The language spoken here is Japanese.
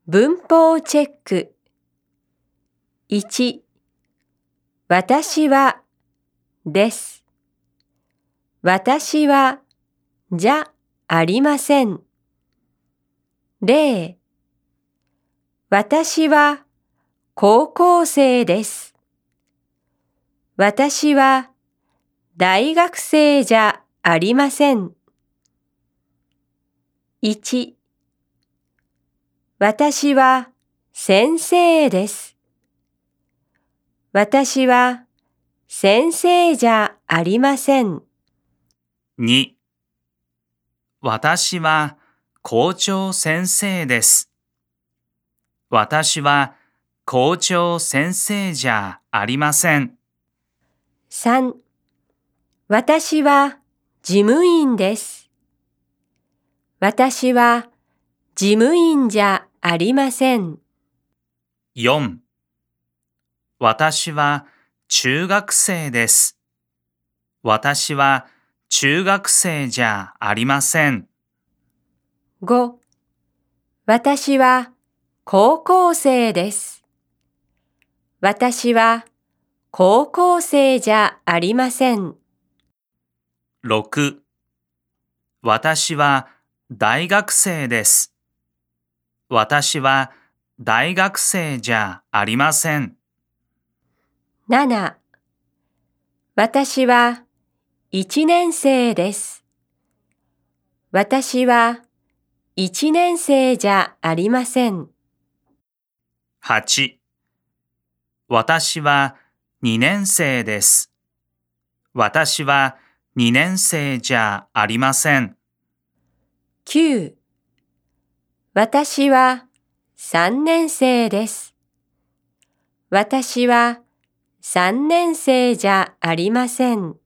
文法チェック。1、私は、です。私は、じゃありません。0、私は、高校生です。私は、大学生じゃありません。1、私は、先生です。私は、先生じゃありません。 2、私は校長先生です。私は校長先生じゃありません。 3、私は事務員です。私は事務員じゃありません。 4、私は中学生です。私は中学生じゃありません。 5、私は高校生です。私は高校生じゃありません。 6、私は大学生です。私は大学生じゃありません。 7、私は1年生です。私は1年生じゃありません。 8、私は2年生です。私は2年生じゃありません。 9、私は3年生です。私は3年生じゃありません。